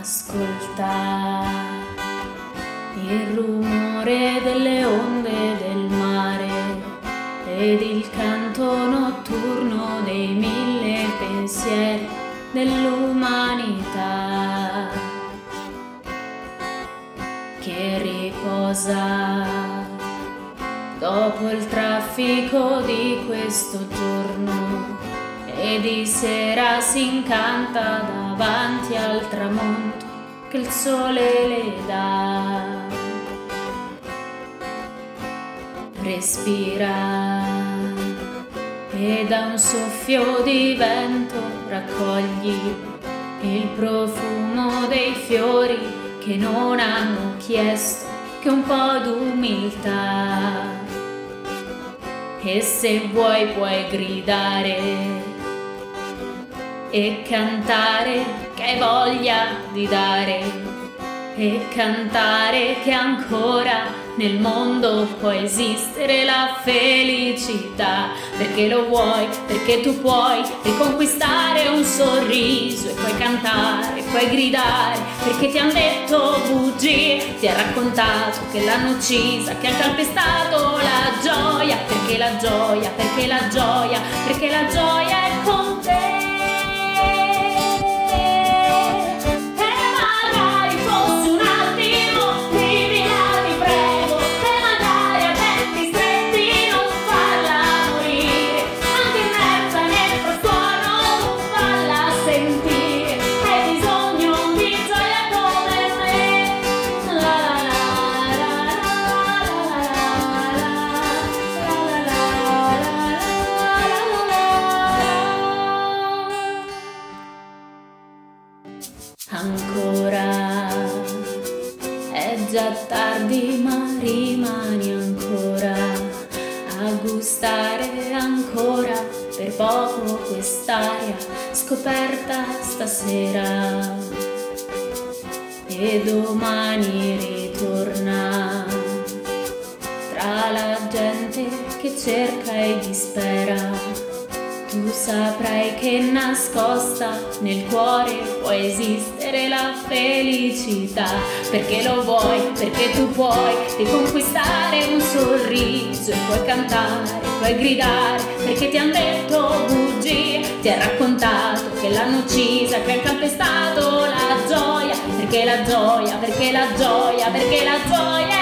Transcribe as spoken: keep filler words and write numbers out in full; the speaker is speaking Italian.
Ascolta il rumore delle onde del mare ed il canto notturno dei mille pensieri dell'umanità che riposa dopo il traffico di questo giorno e di sera si incanta davanti al tramonto che il sole le dà. Respira e da un soffio di vento raccogli il profumo dei fiori che non hanno chiesto che un po' d'umiltà. E se vuoi puoi gridare e cantare che hai voglia di dare e cantare che ancora nel mondo può esistere la felicità, perché lo vuoi, perché tu puoi riconquistare un sorriso e puoi cantare, puoi gridare, perché ti han detto bugie, ti ha raccontato che l'hanno uccisa, che ha calpestato la gioia, perché la gioia, perché la gioia, perché la gioia è con te. Ancora è già tardi ma rimani ancora a gustare ancora per poco quest'aria scoperta stasera e domani ritorna tra la gente che cerca e dispera. Tu saprai che nascosta nel cuore può esistere la felicità, perché lo vuoi, perché tu puoi riconquistare un sorriso e puoi cantare, puoi gridare, perché ti han detto bugie, ti ha raccontato che l'hanno uccisa, che ha calpestato la gioia, perché la gioia, perché la gioia, perché la gioia